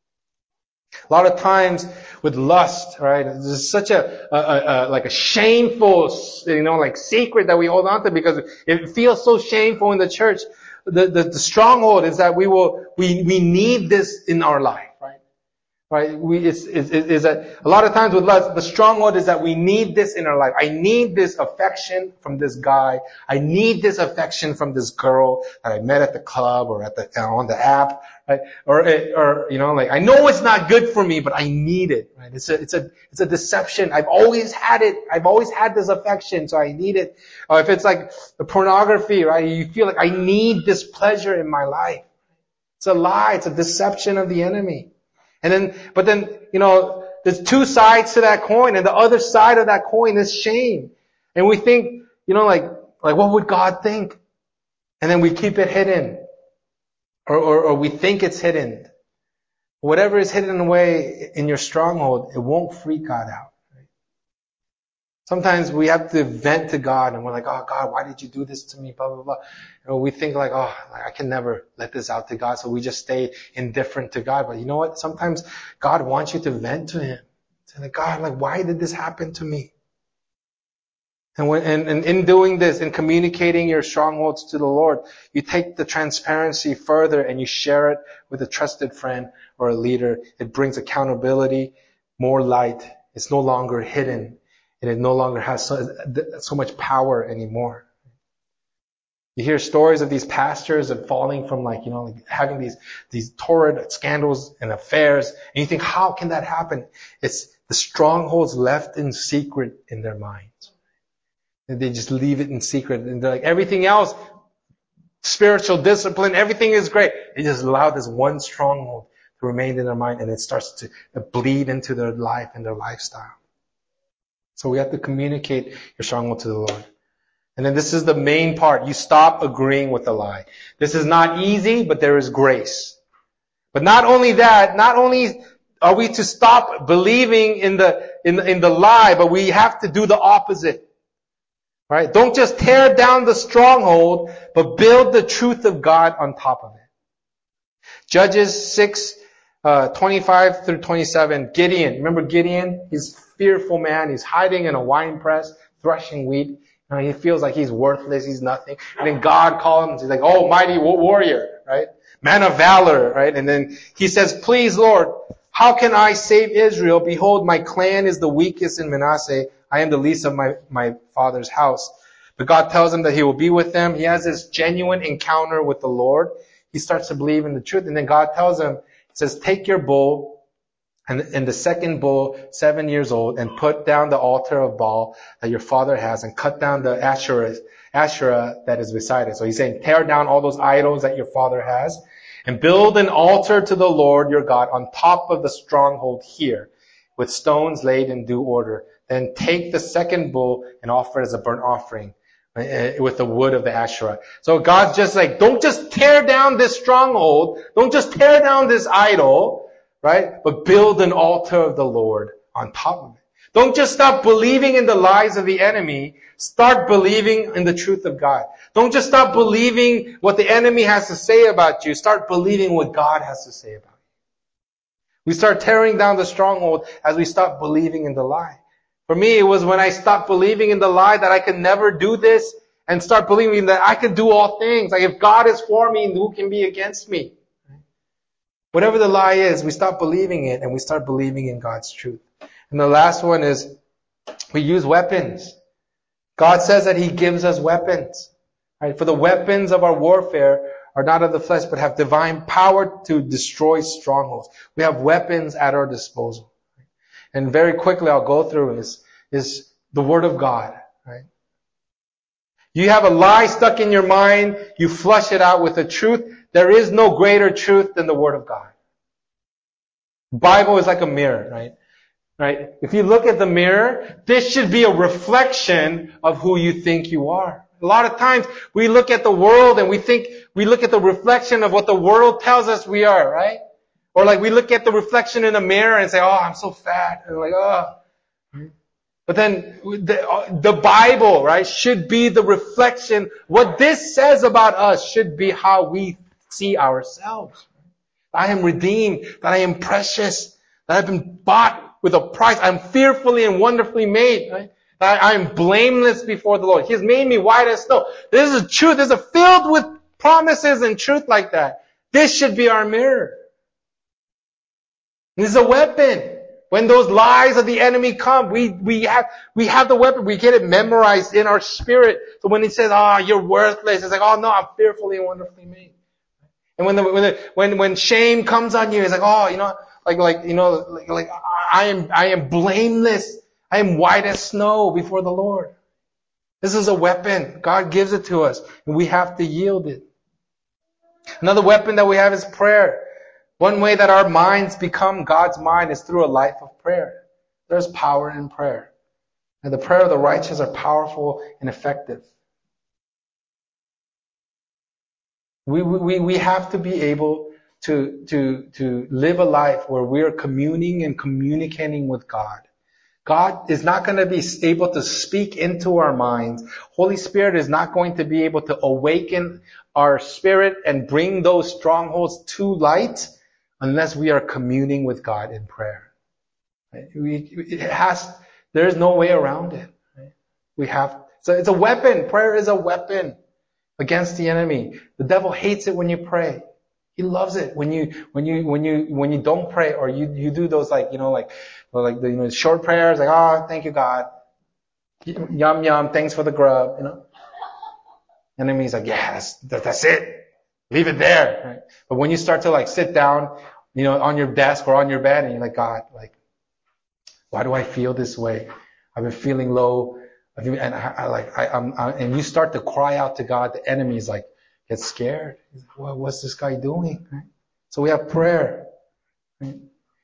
A lot of times with lust, right? There's such a, a, a, a like a shameful, you know, like secret that we hold on to because it feels so shameful in the church. The, the, the stronghold is that we will, we, we need this in our life, right? Right? We, it's, it's, it's that a lot of times with lust, the stronghold is that we need this in our life. I need this affection from this guy. I need this affection from this girl that I met at the club or at the, on the app, right? Or, or, you know, like, I know it's not good for me, but I need it, right? It's a, it's a, it's a deception. I've always had it. I've always had this affection, so I need it. Or if it's like the pornography, right? You feel like I need this pleasure in my life. It's a lie. It's a deception of the enemy. And then, but then, you know, there's two sides to that coin, and the other side of that coin is shame. And we think, you know, like, like what would God think? And then we keep it hidden. Or, or, or we think it's hidden. Whatever is hidden away in your stronghold, it won't freak God out. Right? Sometimes we have to vent to God and we're like, oh God, why did you do this to me? Blah, blah, blah. You know, we think like, oh, I can never let this out to God. So we just stay indifferent to God. But you know what? Sometimes God wants you to vent to Him. Say like, God, like, why did this happen to me? And, when, and, and in doing this, in communicating your strongholds to the Lord, you take the transparency further and you share it with a trusted friend or a leader. It brings accountability, more light. It's no longer hidden. And it no longer has so, so much power anymore. You hear stories of these pastors and falling from like, you know, like having these, these torrid scandals and affairs. And you think, how can that happen? It's The strongholds left in secret in their minds. And they just leave it in secret. And they're like, everything else, spiritual discipline, everything is great. They just allow this one stronghold to remain in their mind, and it starts to bleed into their life and their lifestyle. So we have to communicate your stronghold to the Lord. And then this is the main part. You stop agreeing with the lie. This is not easy, but there is grace. But not only that, not only are we to stop believing in the, in the, in the lie, but we have to do the opposite. Right? Don't just tear down the stronghold, but build the truth of God on top of it. Judges six, uh, twenty-five through twenty-seven. Gideon. Remember Gideon? He's a fearful man. He's hiding in a wine press, threshing wheat. You know, he feels like he's worthless. He's nothing. And then God calls him. He's like, oh, mighty warrior, right? Man of valor, right? And then he says, please, Lord, how can I save Israel? Behold, my clan is the weakest in Manasseh. I am the least of my, my father's house. But God tells him that he will be with them. He has this genuine encounter with the Lord. He starts to believe in the truth. And then God tells him, he says, take your bull and, and the second bull, seven years old, and put down the altar of Baal that your father has and cut down the Asherah, Asherah that is beside it. So he's saying, tear down all those idols that your father has and build an altar to the Lord your God on top of the stronghold here with stones laid in due order. Then take the second bull and offer it as a burnt offering with the wood of the Asherah. So God's just like, don't just tear down this stronghold. Don't just tear down this idol, right? But build an altar of the Lord on top of it. Don't just stop believing in the lies of the enemy. Start believing in the truth of God. Don't just stop believing what the enemy has to say about you. Start believing what God has to say about you. We start tearing down the stronghold as we stop believing in the lie. For me, it was when I stopped believing in the lie that I could never do this and start believing that I could do all things. Like if God is for me, who can be against me? Whatever the lie is, we stop believing it and we start believing in God's truth. And the last one is we use weapons. God says that He gives us weapons. Right? For the weapons of our warfare are not of the flesh, but have divine power to destroy strongholds. We have weapons at our disposal. And very quickly I'll go through is, is the Word of God. Right? You have a lie stuck in your mind, you flush it out with the truth. There is no greater truth than the Word of God. The Bible is like a mirror, right? Right? If you look at the mirror, this should be a reflection of who you think you are. A lot of times we look at the world and we think, we look at the reflection of what the world tells us we are, right? Or like we look at the reflection in a mirror and say, oh, I'm so fat. And like, oh. But then the, the Bible, right, should be the reflection. What this says about us should be how we see ourselves. I am redeemed, that I am precious, that I've been bought with a price. I'm fearfully and wonderfully made, right? That I am blameless before the Lord. He has made me white as snow. This is truth. This is filled with promises and truth like that. This should be our mirror. This is a weapon. When those lies of the enemy come, we, we have, we have the weapon. We get it memorized in our spirit. So when he says, oh, you're worthless, it's like, oh no, I'm fearfully and wonderfully made. And when the, when the, when, when shame comes on you, it's like, oh, you know, like, like, you know, like, like, I am, I am blameless. I am white as snow before the Lord. This is a weapon. God gives it to us, and we have to yield it. Another weapon that we have is prayer. One way that our minds become God's mind is through a life of prayer. There's power in prayer. And the prayer of the righteous are powerful and effective. We, we, we have to be able to, to, to live a life where we are communing and communicating with God. God is not going to be able to speak into our minds. Holy Spirit is not going to be able to awaken our spirit and bring those strongholds to light unless we are communing with God in prayer. Right? We, it has, there's no way around it. Right? We have, so it's a weapon. Prayer is a weapon against the enemy. The devil hates it when you pray. He loves it when you, when you, when you, when you don't pray or you, you do those like, you know, like, like the, you know, short prayers, like, oh, thank you, God. Yum, yum, thanks for the grub, you know. Enemy's like, yeah, that's, that's it. Leave it there. Right? But when you start to like sit down, you know, on your desk or on your bed and you're like, God, like, Why do I feel this way? I've been feeling low. I've been, and I, I like, I, I'm, I, and you start to cry out to God. The enemy is like, gets scared. He's like, well, what's this guy doing? Right? So we have prayer. Right?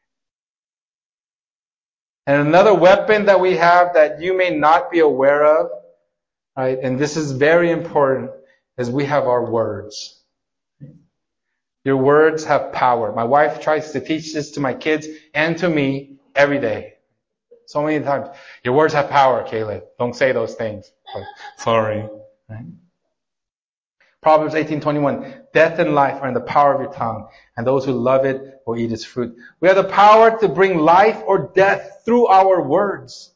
And another weapon that we have that you may not be aware of, right? And this is very important, is we have our words. Your words have power. My wife tries to teach this to my kids and to me every day. So many times. Your words have power, Caleb. Don't say those things. Like, sorry. Right? Proverbs eighteen twenty-one. Death and life are in the power of your tongue, and those who love it will eat its fruit. We have the power to bring life or death through our words.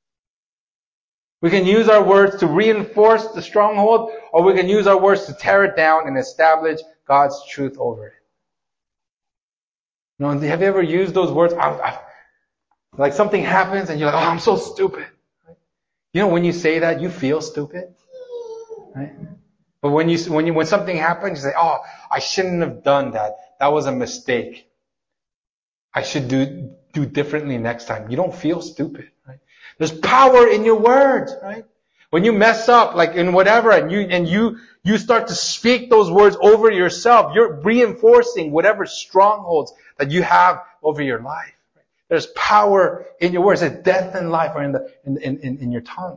We can use our words to reinforce the stronghold, or we can use our words to tear it down and establish God's truth over it. You know, have you ever used those words? I, I, like something happens and you're like, oh, I'm so stupid. You know, when you say that, you feel stupid. Right? But when you, when you, when something happens, you say, oh, I shouldn't have done that. That was a mistake. I should do, do differently next time. You don't feel stupid, right? There's power in your words, right? When you mess up, like in whatever, and you, and you, you start to speak those words over yourself, you're reinforcing whatever strongholds that you have over your life. There's power in your words. That death and life are in the, in, in, in your tongue.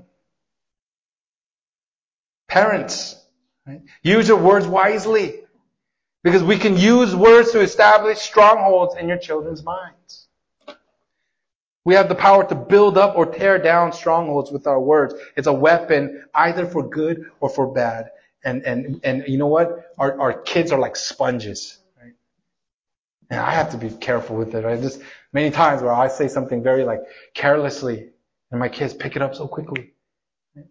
Parents, right? Use your words wisely. Because we can use words to establish strongholds in your children's minds. We have the power to build up or tear down strongholds with our words. It's a weapon either for good or for bad. And, and, and you know what? Our, our kids are like sponges. Right? And I have to be careful with it. Right? Just many times where I say something very like carelessly and my kids pick it up so quickly. Right?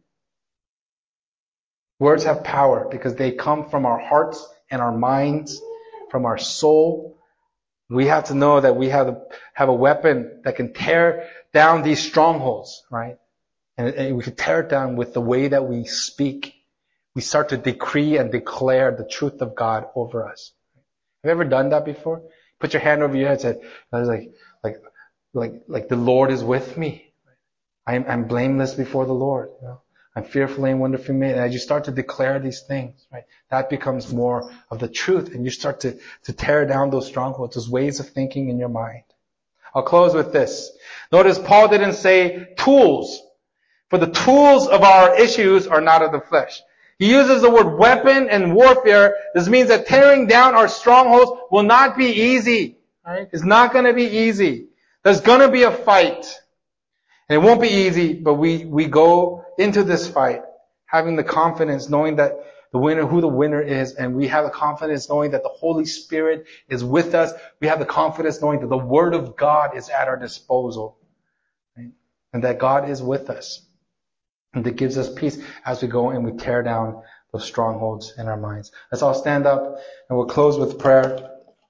Words have power because they come from our hearts and our minds, from our soul. We have to know that we have a, have a weapon that can tear down these strongholds, right? And, and we can tear it down with the way that we speak. We start to decree and declare the truth of God over us. Have you ever done that before? Put your hand over your head and say, like, like, like, like the Lord is with me. I'm, I'm blameless before the Lord. You know? I'm fearfully and wonderfully made. And as you start to declare these things, right, that becomes more of the truth. And you start to, to tear down those strongholds, those ways of thinking in your mind. I'll close with this. Notice Paul didn't say tools. For the tools of our issues are not of the flesh. He uses the word weapon and warfare. This means that tearing down our strongholds will not be easy. Right? It's not going to be easy. There's going to be a fight. And it won't be easy, but we, we go into this fight having the confidence, knowing that the winner, who the winner is, and we have the confidence knowing that the Holy Spirit is with us. We have the confidence knowing that the Word of God is at our disposal. Right? And that God is with us. And that gives us peace as we go and we tear down those strongholds in our minds. Let's all stand up and we'll close with prayer.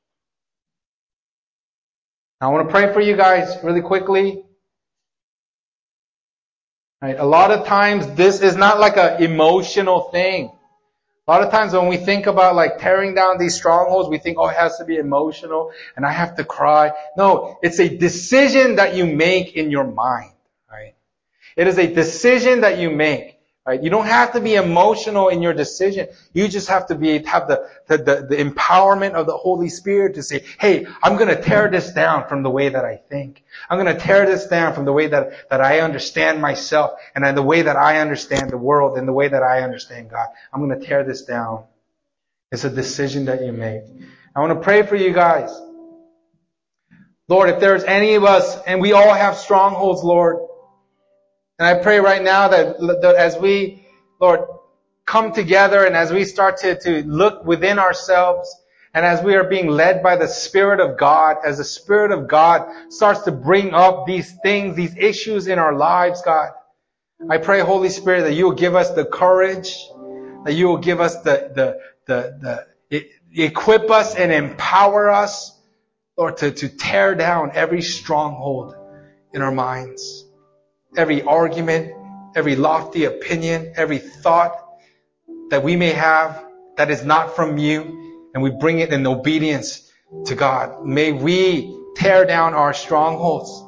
I want to pray for you guys really quickly. Right? A lot of times this is not like an emotional thing. A lot of times when we think about like tearing down these strongholds, we think, oh, it has to be emotional and I have to cry. No, it's a decision that you make in your mind. Right? It is a decision that you make. Right? You don't have to be emotional in your decision. You just have to be have the the, the, the empowerment of the Holy Spirit to say, hey, I'm going to tear this down from the way that I think. I'm going to tear this down from the way that, that I understand myself and the way that I understand the world and the way that I understand God. I'm going to tear this down. It's a decision that you make. I want to pray for you guys. Lord, if there's any of us, and we all have strongholds, Lord, and I pray right now that, that as we, Lord, come together and as we start to, to look within ourselves and as we are being led by the Spirit of God, as the Spirit of God starts to bring up these things, these issues in our lives, God, I pray, Holy Spirit, that you will give us the courage, that you will give us the, the, the, the, equip us and empower us, Lord, to, to tear down every stronghold in our minds. Every argument, every lofty opinion, every thought that we may have that is not from you, and we bring it in obedience to God. May we tear down our strongholds.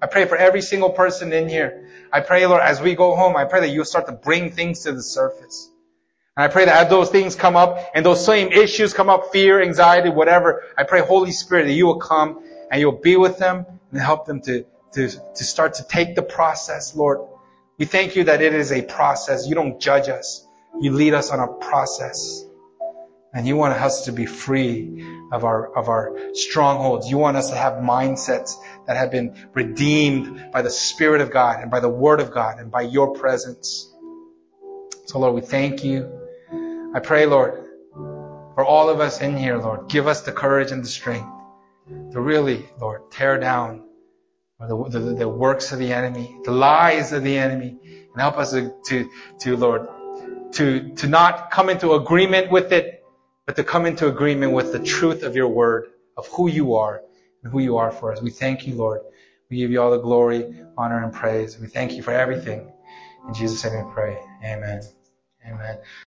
I pray for every single person in here. I pray, Lord, as we go home, I pray that you'll start to bring things to the surface. And I pray that as those things come up and those same issues come up, fear, anxiety, whatever, I pray, Holy Spirit, that you will come and you'll be with them and help them to, to, to start to take the process, Lord. We thank you that it is a process. You don't judge us. You lead us on a process. And you want us to be free of our, of our strongholds. You want us to have mindsets that have been redeemed by the Spirit of God and by the Word of God and by your presence. So Lord, we thank you. I pray, Lord, for all of us in here, Lord, give us the courage and the strength to really, Lord, tear down the, the, the works of the enemy, the lies of the enemy, and help us to, to, to Lord, to, to not come into agreement with it, but to come into agreement with the truth of your word, of who you are and who you are for us. We thank you, Lord. We give you all the glory, honor, and praise. We thank you for everything. In Jesus' name we pray. Amen. Amen.